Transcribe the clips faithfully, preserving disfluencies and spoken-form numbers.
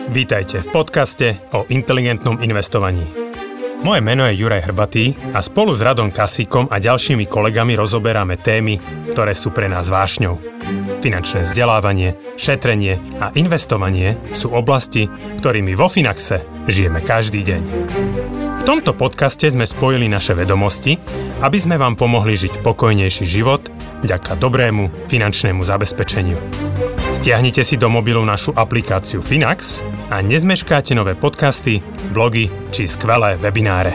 Vítajte v podcaste o inteligentnom investovaní. Moje meno je Juraj Hrbatý a spolu s Radom Kasíkom a ďalšími kolegami rozoberáme témy, ktoré sú pre nás vášňou. Finančné vzdelávanie, šetrenie a investovanie sú oblasti, ktorými vo Finaxe žijeme každý deň. V tomto podcaste sme spojili naše vedomosti, aby sme vám pomohli žiť pokojnejší život vďaka dobrému finančnému zabezpečeniu. Stiahnite si do mobilu našu aplikáciu Finax a nezmeškáte nové podcasty, blogy či skvelé webináre.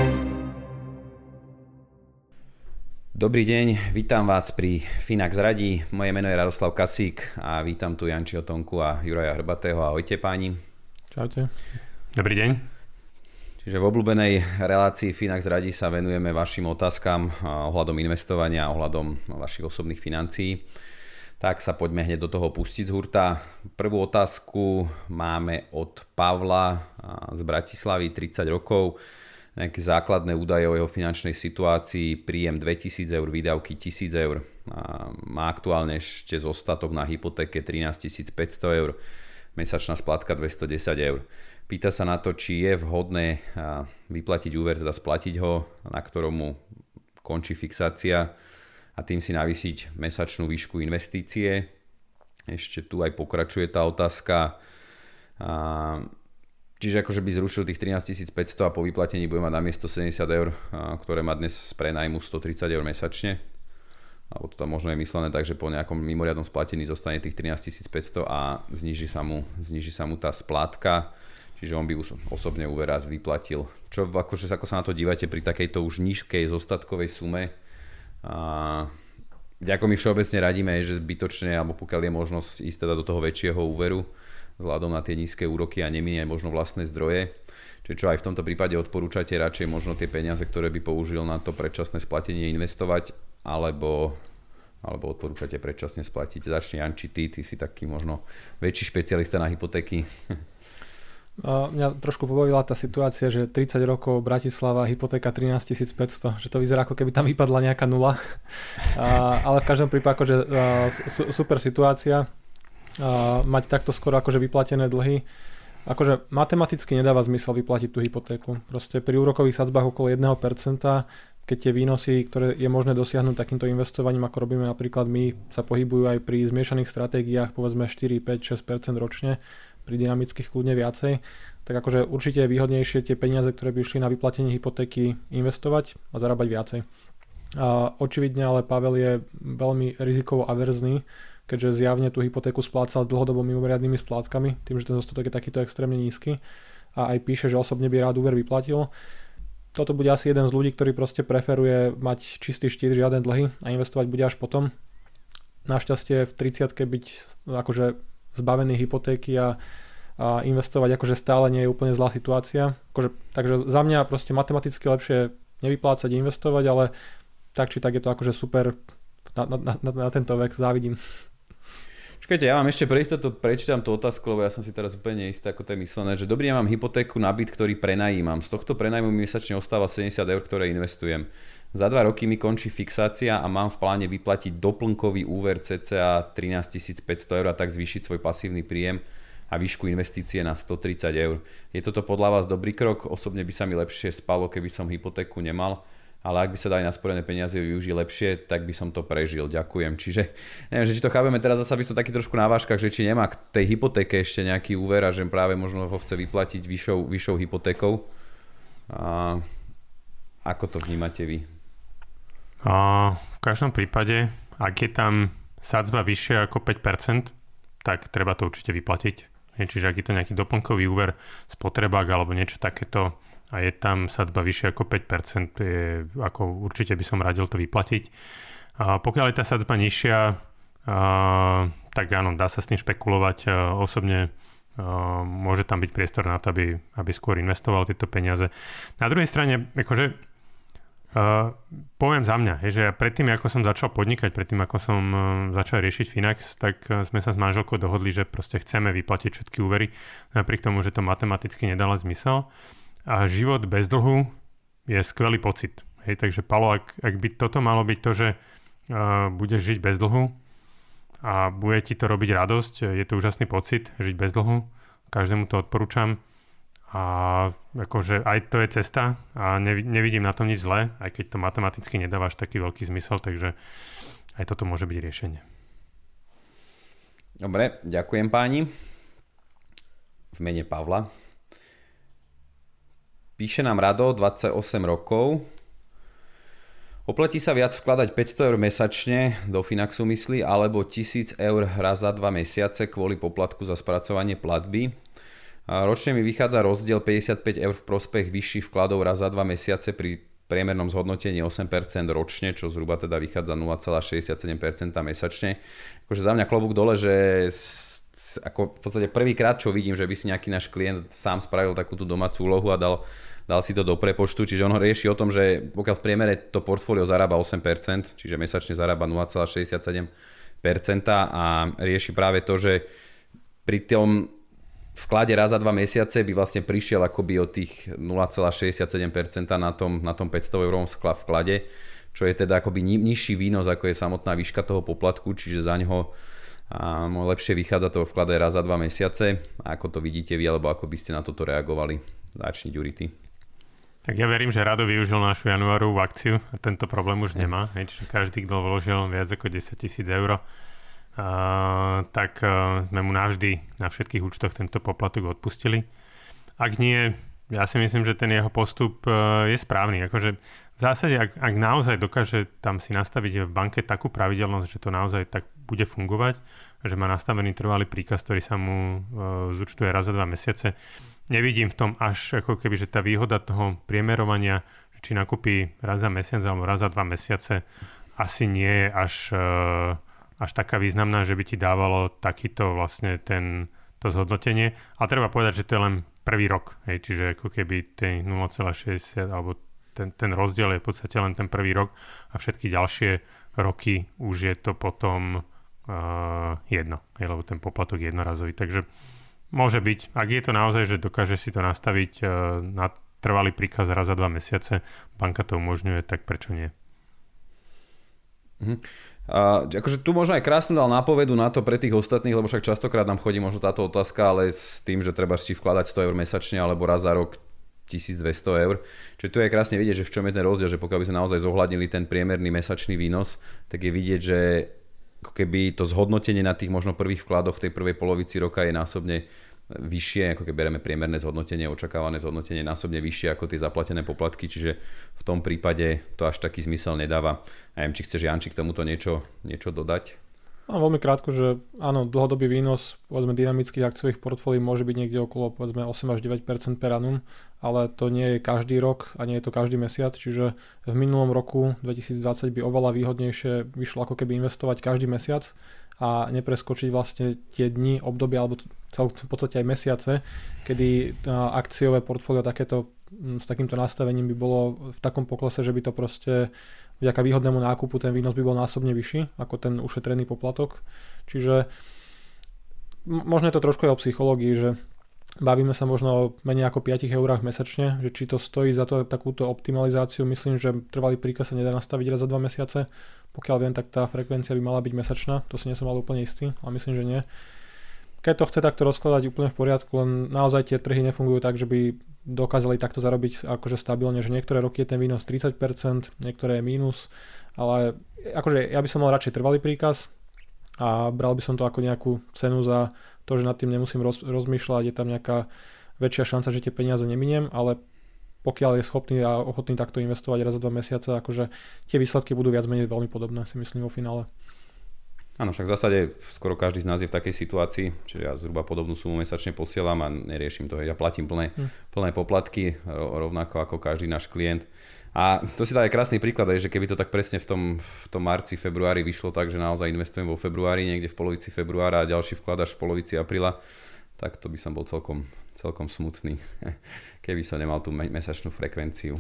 Dobrý deň, vítam vás pri Finax radí. Moje meno je Radoslav Kasík a vítam tu Jančiho Tonku a Juraja Hrbatého. Ahojte páni. Čaute. Dobrý deň. Čiže v obľúbenej relácii Finax radí sa venujeme vašim otázkam ohľadom investovania a ohľadom vašich osobných financií. Tak sa poďme hneď do toho pustiť z hurta. Prvú otázku máme od Pavla z Bratislavy, tridsať rokov. Nejaké základné údaje o jeho finančnej situácii, príjem dvetisíc eur, výdavky tisíc eur. Má aktuálne ešte zostatok na hypotéke trinásťtisíc päťsto eur, mesačná splátka dvestodesať eur. Pýta sa na to, či je vhodné vyplatiť úver, teda splatiť ho, na ktorom končí fixácia a tým si navýsiť mesačnú výšku investície. Ešte tu aj pokračuje tá otázka. Čiže akože by zrušil tých trinásťtisíc päťsto a po vyplatení bude mať namiesto sedemdesiat eur, ktoré má dnes z prenajmu stotridsať eur mesačne. Alebo to tam možno je myslené tak, že po nejakom mimoriadnom splatení zostane tých trinásťtisíc päťsto a zniží sa mu, zniží sa mu tá splátka. Čiže on by osobne úver raz vyplatil. Čo akože, ako sa na to dívate pri takejto už nízkej zostatkovej sume? A ako my všeobecne radíme, že zbytočne, alebo pokiaľ je možnosť ísť teda do toho väčšieho úveru vzhľadom na tie nízke úroky a nemíňať možno vlastné zdroje. Čiže čo aj v tomto prípade odporúčate, radšej možno tie peniaze, ktoré by použil na to predčasné splatenie, investovať, alebo, alebo odporúčate predčasne splatiť. Začni Janči, ty, ty si taký možno väčší špecialista na hypotéky. Mňa trošku pobavila tá situácia, že tridsať rokov Bratislava, hypotéka trinásťtisíc päťsto, že to vyzerá ako keby tam vypadla nejaká nula. A, ale v každom prípade akože, su, super situácia a, mať takto skoro akože vyplatené dlhy. Akože matematicky nedáva zmysel vyplatiť tú hypotéku. Proste pri úrokových sadzbách okolo jedno percento, keď tie výnosy, ktoré je možné dosiahnuť takýmto investovaním, ako robíme napríklad my, sa pohybujú aj pri zmiešaných stratégiách povedzme štyri, päť, šesť percent ročne, pri dynamických kľudne viacej, tak akože určite je výhodnejšie tie peniaze, ktoré by išli na vyplatenie hypotéky, investovať a zarábať viacej. A očividne ale Pavel je veľmi rizikovo averzný, keďže zjavne tú hypotéku splácal dlhodobo mimoriadnymi splátkami, tým, že ten zostatok je takýto extrémne nízky a aj píše, že osobne by rád úver vyplatil. Toto bude asi jeden z ľudí, ktorý proste preferuje mať čistý štít, žiaden dlhy a investovať bude až potom. Našťastie v tridsiatke byť akože zbavený hypotéky a, a investovať akože stále nie je úplne zlá situácia. Akože, takže za mňa proste matematicky lepšie nevyplácať, investovať, ale tak či tak je to akože super na, na, na, na tento vek, závidím. Čakajte, ja vám ešte pre istotu prečítam tú otázku, lebo ja som si teraz úplne istý, ako to je myslené, že dobrý, ja mám hypotéku na byt, ktorý prenajímam. Z tohto prenajmu mi mesačne ostáva sedemdesiat eur, ktoré investujem. Za dva roky mi končí fixácia a mám v pláne vyplatiť doplnkový úver cca trinásťtisíc päťsto eur a tak zvýšiť svoj pasívny príjem a výšku investície na stotridsať eur. Je toto podľa vás dobrý krok? Osobne by sa mi lepšie spalo, keby som hypotéku nemal, ale ak by sa dali nasporené peniaze využiť lepšie, tak by som to prežil. Ďakujem. Čiže neviem, že či to chápeme teraz, zasa by som taký trošku na vážkach, že či nemá k tej hypotéke ešte nejaký úver a že práve možno ho chce vyplatiť vyššou, vyššou hypotékou. A ako to vnímate vy? A v každom prípade, ak je tam sadzba vyššia ako päť percent, tak treba to určite vyplatiť. Čiže ak je to nejaký doplnkový úver, spotrebák alebo niečo takéto a je tam sadzba vyššia ako päť percent, je, ako určite by som radil to vyplatiť. A pokiaľ je tá sadzba nižšia, a, tak áno, dá sa s tým špekulovať. A osobne a, môže tam byť priestor na to, aby, aby skôr investoval tieto peniaze. Na druhej strane, akože Uh, poviem za mňa, je, že ja predtým, ako som začal podnikať, predtým, ako som uh, začal riešiť Finax, tak uh, sme sa s manželkou dohodli, že proste chceme vyplatiť všetky úvery, napriek tomu, že to matematicky nedalo zmysel. A život bez dlhu je skvelý pocit. Hej, takže Palo, ak, ak by toto malo byť to, že uh, budeš žiť bez dlhu a bude ti to robiť radosť, je to úžasný pocit žiť bez dlhu, každému to odporúčam. A akože aj to je cesta a nevidím na tom nič zlé, aj keď to matematicky nedáva až taký veľký zmysel, takže aj toto môže byť riešenie. Dobre, ďakujem páni. V mene Pavla. Píše nám Rado, dvadsaťosem rokov. Oplatí sa viac vkladať päťsto eur mesačne do Finaxu myslí, alebo tisíc eur raz za dva mesiace kvôli poplatku za spracovanie platby. Ročne mi vychádza rozdiel päťdesiatpäť eur v prospech vyšších vkladov raz za dva mesiace pri priemernom zhodnotení osem percent ročne, čo zhruba teda vychádza nula celá šesťdesiatsedem percent mesačne. Akože za mňa klobúk dole, že ako v podstate prvýkrát, čo vidím, že by si nejaký náš klient sám spravil takúto domácu úlohu a dal, dal si to do prepočtu, čiže on ho rieši o tom, že pokiaľ v priemere to portfólio zarába osem percent, čiže mesačne zarába nula celá šesťdesiatsedem percent a rieši práve to, že pri tom vklade raz za dva mesiace by vlastne prišiel akoby o tých nula celá šesťdesiatsedem percent na tom, na tom päťsto eurovom vklade, čo je teda akoby ni, nižší výnos, ako je samotná výška toho poplatku, čiže za ňoho a, lepšie vychádza to vklade raz za dva mesiace. A ako to vidíte vy, alebo ako by ste na toto reagovali? Začni, Ďuri, ty. Tak ja verím, že Rado využil našu januárovú akciu a tento problém už nemá. Čiže každý, kto vložil viac ako desaťtisíc eur, Uh, tak uh, sme mu navždy na všetkých účtoch tento poplatok odpustili. Ak nie, ja si myslím, že ten jeho postup uh, je správny. Akože v zásade, ak, ak naozaj dokáže tam si nastaviť v banke takú pravidelnosť, že to naozaj tak bude fungovať, že má nastavený trvalý príkaz, ktorý sa mu uh, zúčtuje raz za dva mesiace, nevidím v tom až ako keby, že tá výhoda toho priemerovania, či nakúpi raz za mesiac alebo raz za dva mesiace, asi nie je až uh, až taká významná, že by ti dávalo takýto vlastne ten, to zhodnotenie. Ale treba povedať, že to je len prvý rok. Hej, čiže ako keby tej nula celá šesťdesiat alebo ten, ten rozdiel je v podstate len ten prvý rok a všetky ďalšie roky už je to potom uh, jedno. Hej, lebo ten poplatok je jednorazový. Takže môže byť, ak je to naozaj, že dokáže si to nastaviť uh, na trvalý príkaz raz za dva mesiace, banka to umožňuje, tak prečo nie? Mhm. Uh, akože tu možno aj krásnu dal nápovedu na to pre tých ostatných, lebo však častokrát nám chodí možno táto otázka, ale s tým, že treba si vkladať sto eur mesačne alebo raz za rok tisícdvesto eur. Čiže tu je krásne vidieť, že v čom je ten rozdiel, že pokiaľ by sme naozaj zohľadnili ten priemerný mesačný výnos, tak je vidieť, že ako keby to zhodnotenie na tých možno prvých vkladoch v tej prvej polovici roka je násobne vyššie, ako keď bereme priemerné zhodnotenie, očakávané zhodnotenie násobne vyššie ako tie zaplatené poplatky, čiže v tom prípade to až taký zmysel nedáva. Neviem, či chceš, Janči, k tomuto niečo, niečo dodať? No, veľmi krátko, že áno, dlhodobý výnos povedzme dynamických akciových portfólií môže byť niekde okolo povedzme osem až deväť percent per annum, ale to nie je každý rok a nie je to každý mesiac, čiže v minulom roku dvetisícdvadsať by oveľa výhodnejšie vyšlo ako keby investovať každý mesiac a nepreskočiť vlastne tie dni, obdobia alebo v podstate aj mesiace, kedy akciové portfólio takéto s takýmto nastavením by bolo v takom poklese, že by to proste vďaka výhodnému nákupu ten výnos by bol násobne vyšší ako ten ušetrený poplatok. Čiže možno je to trošku aj o psychológii, že bavíme sa možno o menej ako päť eurách mesačne, že či to stojí za to takúto optimalizáciu. Myslím, že trvalý príkaz sa nedá nastaviť raz za dva mesiace. Pokiaľ viem, tak tá frekvencia by mala byť mesačná. To si nie som mal úplne istý, ale myslím, že nie. Keď to chce takto rozkladať úplne v poriadku, len naozaj tie trhy nefungujú tak, že by dokázali takto zarobiť akože stabilne, že niektoré roky je ten výnos tridsať percent, niektoré je mínus, ale akože ja by som mal radšej trvalý príkaz a bral by som to ako nejakú cenu za to, že nad tým nemusím roz, rozmýšľať, je tam nejaká väčšia šanca, že tie peniaze neminiem, ale pokiaľ je schopný a ochotný takto investovať raz za dva mesiace, akože tie výsledky budú viac menej veľmi podobné, si myslím, vo finále. Áno, však v zásade skoro každý z nás je v takej situácii, čiže ja zhruba podobnú sumu mesačne posielam a neriešim to, ja platím plné, hm. plné poplatky, rovnako ako každý náš klient. A to si dá aj krásny príklad, že keby to tak presne v tom, v tom marci, februári vyšlo tak, že naozaj investujem vo februári, niekde v polovici februára a ďalší vklad až v polovici apríla, tak to by som bol celkom, celkom smutný, keby som nemal tú mesačnú frekvenciu.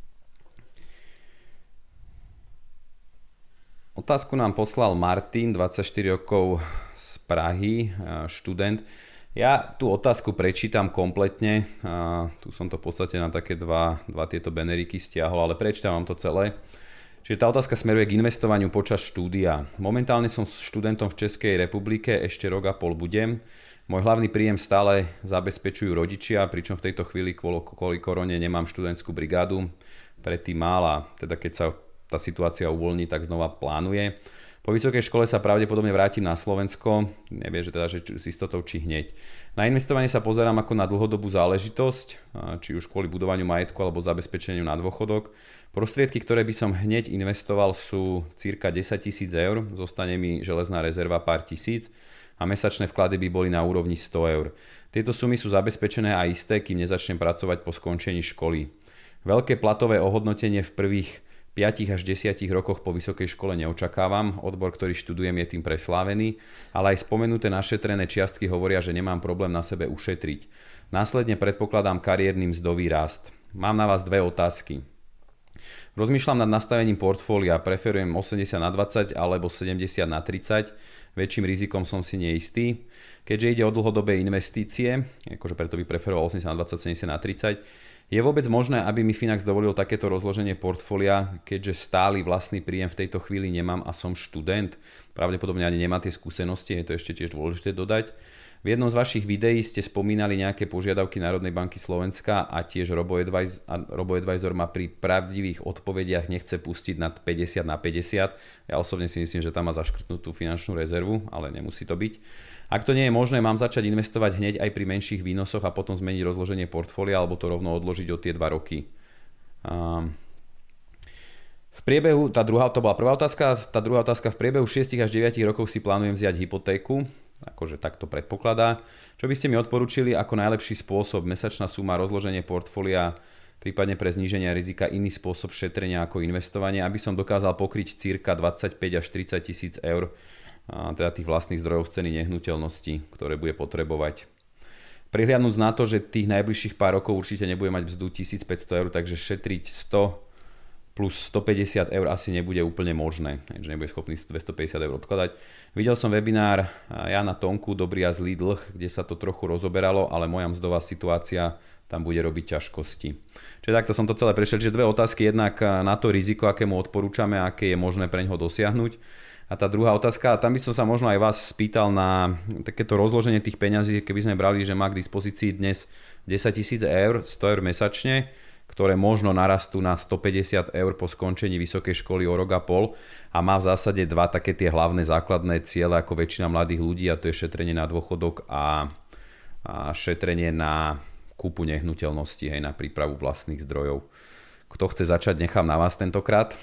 Otázku nám poslal Martin, dvadsaťštyri rokov z Prahy, študent. Ja tú otázku prečítam kompletne. Tu som to v podstate na také dva, dva tieto beneriky stiahol, ale prečítam vám to celé. Čiže tá otázka smeruje k investovaniu počas štúdia. Momentálne som študentom v Českej republike, ešte rok a pol budem. Môj hlavný príjem stále zabezpečujú rodičia, pričom v tejto chvíli kvôli, kvôli korone nemám študentskú brigádu. Predtým mála, teda keď sa tá situácia uvoľní, tak znova plánuje. Po vysokej škole sa pravdepodobne vrátim na Slovensko, nevie, že teda, že s istotou či hneď. Na investovanie sa pozerám ako na dlhodobú záležitosť, či už kvôli budovaniu majetku alebo zabezpečeniu na dôchodok. Prostriedky, ktoré by som hneď investoval, sú cirka desaťtisíc eur, zostane mi železná rezerva pár tisíc a mesačné vklady by boli na úrovni sto eur. Tieto sumy sú zabezpečené a isté, kým nezačnem pracovať po skončení školy. Veľké platové ohodnotenie v prvých päť až desať rokoch po vysokej škole neočakávam, odbor, ktorý študujem, je tým preslávený, ale aj spomenuté našetrené čiastky hovoria, že nemám problém na sebe ušetriť. Následne predpokladám kariérny mzdový rast. Mám na vás dve otázky. Rozmýšľam nad nastavením portfólia, preferujem osemdesiat na dvadsať alebo sedemdesiat na tridsať, väčším rizikom som si neistý. Keďže ide o dlhodobé investície, akože preto by preferoval osemdesiat na dvadsať, sedemdesiat na tridsať, je vôbec možné, aby mi Finax dovolil takéto rozloženie portfólia, keďže stály vlastný príjem v tejto chvíli nemám a som študent? Pravdepodobne ani nemá tie skúsenosti, je to ešte tiež dôležité dodať. V jednom z vašich videí ste spomínali nejaké požiadavky Národnej banky Slovenska a tiež RoboAdvisor ma pri pravdivých odpovediach nechce pustiť nad päťdesiat na päťdesiat. Ja osobne si myslím, že tam má zaškrtnutú finančnú rezervu, ale nemusí to byť. Ak to nie je možné, mám začať investovať hneď aj pri menších výnosoch a potom zmeniť rozloženie portfólia alebo to rovno odložiť o tie dva roky. Um, v priebehu, tá druhá, to bola prvá otázka, tá druhá otázka, v priebehu šesť až deväť rokov si plánujem vziať hypotéku, akože takto predpokladá. Čo by ste mi odporúčili ako najlepší spôsob, mesačná suma, rozloženie portfólia, prípadne pre zníženie rizika iný spôsob šetrenia ako investovanie, aby som dokázal pokryť cirka dvadsaťpäť až tridsať tisíc eur, teda tých vlastných zdrojov z ceny nehnuteľností, ktoré bude potrebovať. Prihliadnúť na to, že tých najbližších pár rokov určite nebude mať mzdu tisícpäťsto eur, takže šetriť sto plus stopäťdesiat eur asi nebude úplne možné, že nebude schopný dvestopäťdesiat eur odkladať. Videl som webinár Jana Tonku, Dobrý a zlý dlh, kde sa to trochu rozoberalo, ale moja mzdová situácia tam bude robiť ťažkosti. Čiže takto som to celé prešiel. Čiže dve otázky, jednak na to riziko, aké mu odporúčame, aké je možné pre ňoho dosiahnuť. A tá druhá otázka, tam by som sa možno aj vás spýtal na takéto rozloženie tých peňazí, keby sme brali, že má k dispozícii dnes desaťtisíc eur, sto eur mesačne, ktoré možno narastú na stopäťdesiat eur po skončení vysokej školy o rok a pol a má v zásade dva také tie hlavné základné ciele ako väčšina mladých ľudí, a to je šetrenie na dôchodok a, a šetrenie na kúpu nehnuteľností, hej, na prípravu vlastných zdrojov. Kto chce začať, nechám na vás tentokrát.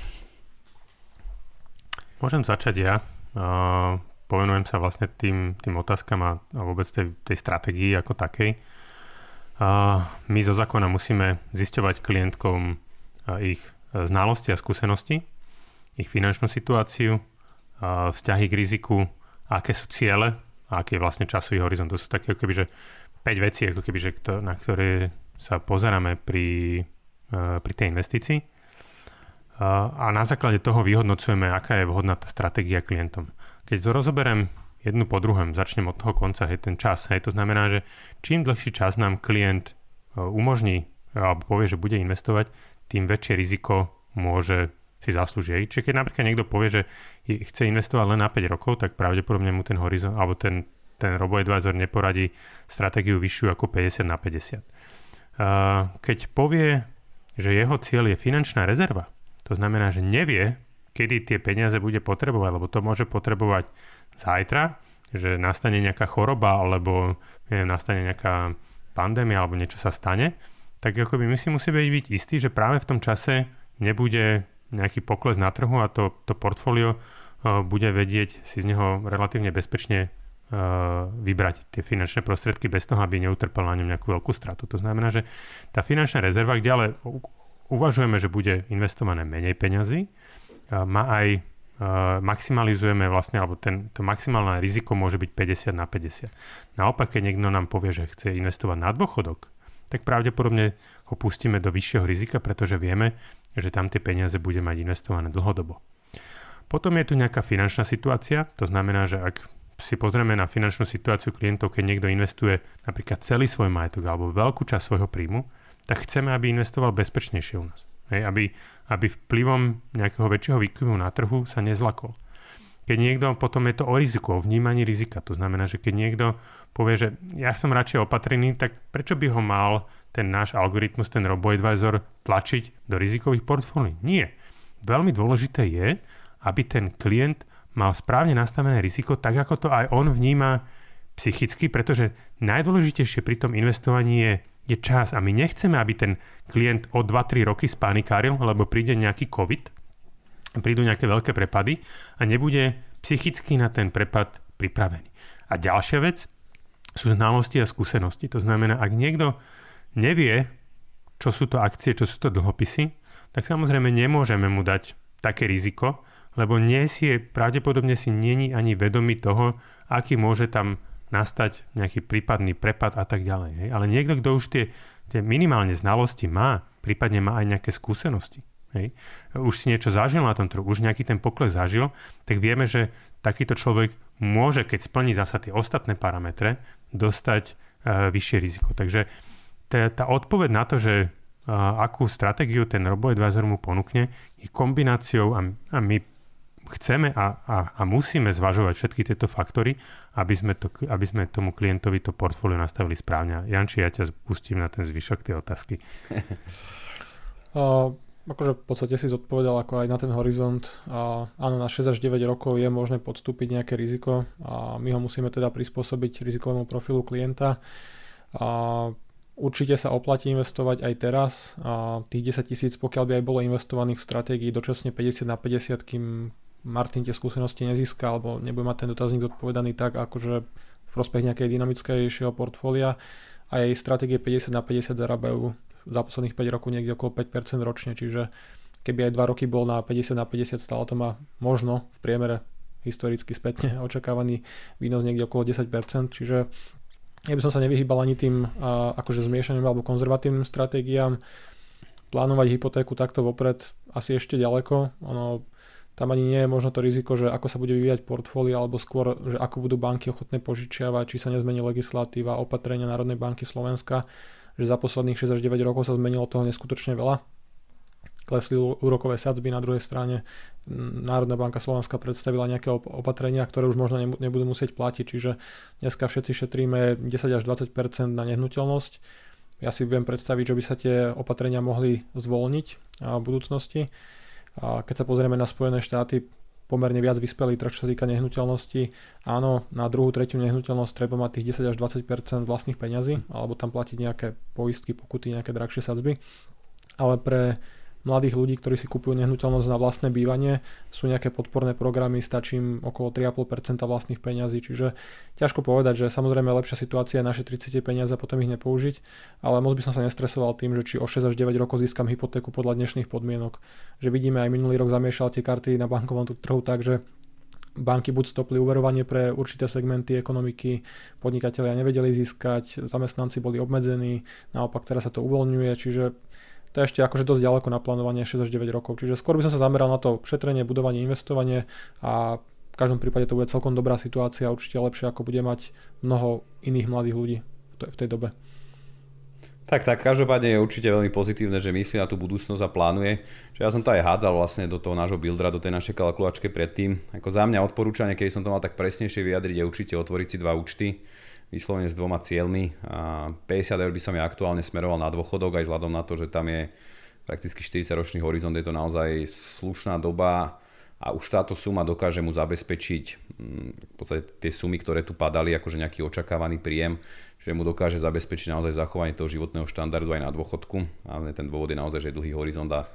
Môžem začať ja. Uh, povenujem sa vlastne tým, tým otázkam a, a vôbec tej, tej stratégii ako takej. Uh, my zo zákona musíme zisťovať klientkom uh, ich znalosti a skúsenosti, ich finančnú situáciu, uh, vzťahy k riziku, aké sú ciele a aký je vlastne časový horizont. To sú také ako keby, že päť vecí, ako keby, že kto, na ktoré sa pozeráme pri, uh, pri tej investícii. A na základe toho vyhodnocujeme, aká je vhodná tá stratégia klientom. Keď to rozoberiem jednu po druhom, začnem od toho konca, je ten čas. Hej, to znamená, že čím dlhší čas nám klient umožní alebo povie, že bude investovať, tým väčšie riziko môže si zaslúžiť. Čiže keď napríklad niekto povie, že chce investovať len na päť rokov, tak pravdepodobne mu ten horizont alebo ten, ten RoboAdvisor neporadí stratégiu vyššiu ako päťdesiat na päťdesiat. Keď povie, že jeho cieľ je finančná rezerva, to znamená, že nevie, kedy tie peniaze bude potrebovať, lebo to môže potrebovať zajtra, že nastane nejaká choroba, alebo neviem, nastane nejaká pandémia, alebo niečo sa stane, tak akoby my si musíme byť istí, že práve v tom čase nebude nejaký pokles na trhu a to, to portfólio uh, bude vedieť si z neho relatívne bezpečne uh, vybrať tie finančné prostriedky bez toho, aby neutrpel na ňom nejakú veľkú stratu. To znamená, že tá finančná rezerva, kde ale uvažujeme, že bude investované menej peňazí, má aj maximalizujeme vlastne, alebo ten, to maximálne riziko môže byť päťdesiat na päťdesiat. Naopak, keď niekto nám povie, že chce investovať na dôchodok, tak pravdepodobne ho pustíme do vyššieho rizika, pretože vieme, že tam tie peniaze bude mať investované dlhodobo. Potom je tu nejaká finančná situácia, to znamená, že ak si pozrieme na finančnú situáciu klientov, keď niekto investuje napríklad celý svoj majetok alebo veľkú časť svojho príjmu, tak chceme, aby investoval bezpečnejšie u nás. Hej, aby, aby vplyvom nejakého väčšieho výkyvu na trhu sa nezlakol. Keď niekto, potom je to o riziku, o vnímaní rizika. To znamená, že keď niekto povie, že ja som radšej opatrený, tak prečo by ho mal ten náš algoritmus, ten RoboAdvisor tlačiť do rizikových portfólií? Nie. Veľmi dôležité je, aby ten klient mal správne nastavené riziko, tak ako to aj on vníma psychicky, pretože najdôležitejšie pri tom investovaní je, je čas a my nechceme, aby ten klient o dva tri roky spanikáril, lebo príde nejaký COVID, prídu nejaké veľké prepady a nebude psychicky na ten prepad pripravený. A ďalšia vec sú znalosti a skúsenosti. To znamená, ak niekto nevie, čo sú to akcie, čo sú to dlhopisy, tak samozrejme nemôžeme mu dať také riziko, lebo nie si je, pravdepodobne si není ani vedomý toho, aký môže tam nastať nejaký prípadný prepad a tak ďalej. Hej. Ale niekto, kto už tie, tie minimálne znalosti má, prípadne má aj nejaké skúsenosti, hej, už si niečo zažil na tom trhu, už nejaký ten pokles zažil, tak vieme, že takýto človek môže, keď splní zasa tie ostatné parametre, dostať uh, vyššie riziko. Takže tá, tá odpoveď na to, že uh, akú stratégiu ten RoboAdvisor mu ponúkne, je kombináciou a, a my chceme a, a, a musíme zvažovať všetky tieto faktory, aby sme, to, aby sme tomu klientovi to portfólio nastavili správne. Janči, ja ťa pustím na ten zvyšok tej otázky. uh... Akože v podstate si zodpovedal ako aj na ten horizont. A áno, na šesť až deväť rokov je možné podstúpiť nejaké riziko a my ho musíme teda prispôsobiť rizikovému profilu klienta. A určite sa oplatí investovať aj teraz. A tých desať tisíc, pokiaľ by aj bolo investovaných v stratégii dočasne päťdesiat na päťdesiat, kým Martin tie skúsenosti nezíska alebo nebude mať ten dotazník zodpovedaný tak, akože v prospech nejakej dynamickejšieho portfólia. A aj stratégie päťdesiat na päťdesiat zarábajú za posledných päť rokov niekde okolo päť percent ročne, čiže keby aj dva roky bol na päťdesiat na päťdesiat, stále to má možno v priemere historicky spätne očakávaný výnos niekde okolo desať percent, čiže ja by som sa nevyhýbal ani tým a, akože zmiešaným alebo konzervatívnym stratégiám. Plánovať hypotéku takto vopred asi ešte ďaleko, ono tam ani nie je možno to riziko, že ako sa bude vyvíjať portfólio, alebo skôr, že ako budú banky ochotné požičiavať, či sa nezmení legislatíva, opatrenia Národnej banky Slovenska, že za posledných šesť až deväť rokov sa zmenilo toho neskutočne veľa. Klesli úrokové sadzby, na druhej strane Národná banka Slovenska predstavila nejaké opatrenia, ktoré už možno nebudú musieť platiť, čiže dneska všetci šetríme desať až dvadsať percent na nehnuteľnosť. Ja si viem predstaviť, že by sa tie opatrenia mohli zvolniť v budúcnosti. A keď sa pozrieme na Spojené štáty, pomerne viac vyspelý trh, čo sa týka nehnuteľnosti. Áno, na druhú, tretiu nehnuteľnosť treba mať tých desať až dvadsať percent vlastných peňazí, alebo tam platiť nejaké poistky, pokuty, nejaké drahšie sadzby. Ale pre mladých ľudí, ktorí si kupujú nehnuteľnosť na vlastné bývanie, sú nejaké podporné programy, stačí im okolo tri celé päť percent vlastných peňazí, čiže ťažko povedať, že samozrejme lepšia situácia je našetriť si tie peniaze a potom ich nepoužiť, ale moc by som sa nestresoval tým, že či o šesť až deväť rokov získam hypotéku podľa dnešných podmienok. Že vidíme, aj minulý rok zamiešal tie karty na bankovom trhu tak, že banky buď stopli úverovanie pre určité segmenty ekonomiky, podnikatelia nevedeli získať, zamestnanci boli obmedzení, naopak teraz sa to uvoľňuje, čiže to je ešte akože dosť ďaleko na plánovanie šesť až deväť rokov. Čiže skôr by som sa zameral na to šetrenie, budovanie, investovanie a v každom prípade to bude celkom dobrá situácia, určite lepšie ako bude mať mnoho iných mladých ľudí v tej, v tej dobe. Tak, tak, každopádne je určite veľmi pozitívne, že myslí na tú budúcnosť a plánuje. Že ja som to aj hádzal vlastne do toho nášho buildera, do tej našej kalkulačky predtým. Ako za mňa odporúčanie, keď som to mal tak presnejšie vyjadriť, je určite otvoriť si dva účty, vyslovene s dvoma cieľmi. A päťdesiat eur by som ja aktuálne smeroval na dôchodok, aj vzhľadom na to, že tam je prakticky štyridsaťročný horizont, je to naozaj slušná doba a už táto suma dokáže mu zabezpečiť v podstate tie sumy, ktoré tu padali, akože nejaký očakávaný príjem, že mu dokáže zabezpečiť naozaj zachovanie toho životného štandardu aj na dôchodku. A ten dôvod je naozaj, že je dlhý horizont a,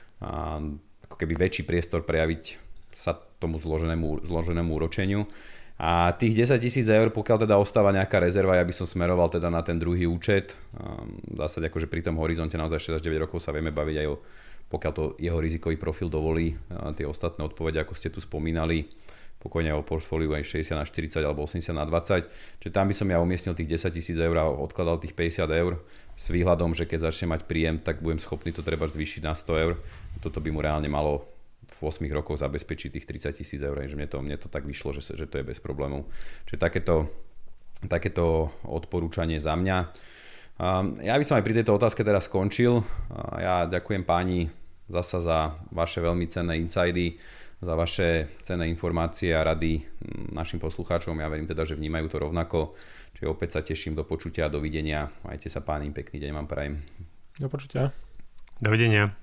a ako keby väčší priestor prejaviť sa tomu zloženému, zloženému úročeniu. A tých desať tisíc eur, pokiaľ teda ostáva nejaká rezerva, ja by som smeroval teda na ten druhý účet. V zásade akože pri tom horizonte naozaj šesť až deväť rokov sa vieme baviť aj o, pokiaľ to jeho rizikový profil dovolí, tie ostatné odpovede, ako ste tu spomínali, pokojne o portfóliu aj šesťdesiat na štyridsať alebo osemdesiat na dvadsať. Čiže tam by som ja umiestnil tých desať tisíc eur a odkladal tých päťdesiat eur s výhľadom, že keď začne mať príjem, tak budem schopný to treba zvýšiť na sto eur. Toto by mu reálne malo v ôsmich rokoch zabezpečiť tých tridsať tisíc eur, že mne to, mne to tak vyšlo, že, že to je bez problémov. Čiže takéto, takéto odporúčanie za mňa. Ja by som aj pri tejto otázke teraz skončil. Ja ďakujem páni zasa za vaše veľmi cenné insidy, za vaše cenné informácie a rady našim poslucháčom. Ja verím teda, že vnímajú to rovnako. Čiže opäť sa teším, do počutia a dovidenia. Majte sa páni, pekný deň vám prajem. Do počutia. Dovidenia.